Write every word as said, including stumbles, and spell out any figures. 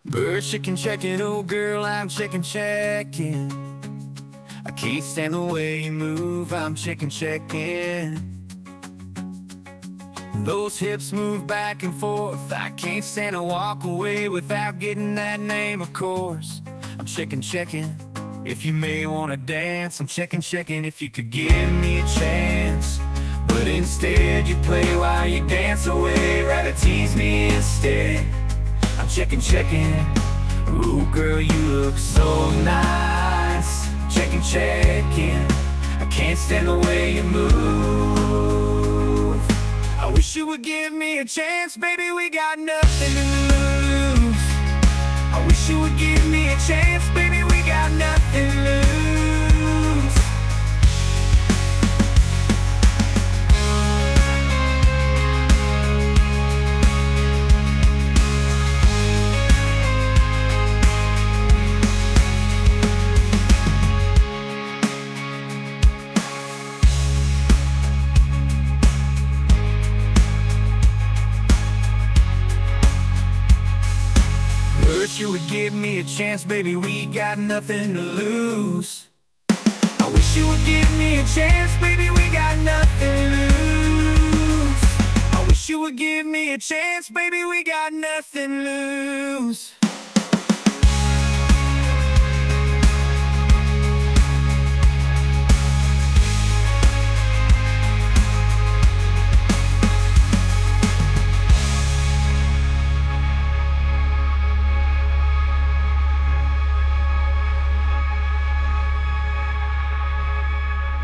Bird chicken checking, oh girl, I'm chicken checking. I can't stand the way you move, I'm chicken checking. Those hips move back and forth, I can't stand to walk away without getting that name, of course. I'm chicken checking, if you may wanna dance. I'm chicken checking, if you could give me a chance. But instead you play while you dance away, rather tease me instead. I'm chicken checking, ooh girl you look so nice. Chicken checking, I can't stand the way you move. I wish you would give me a chance, baby, we got nothing to lose. I wish you would give me a chance, baby, we got nothing to lose. Wish you would give me a chance, baby, we got nothing to lose. I wish you would give me a chance, baby, we got nothing to lose. I wish you would give me a chance, baby, we got nothing to lose.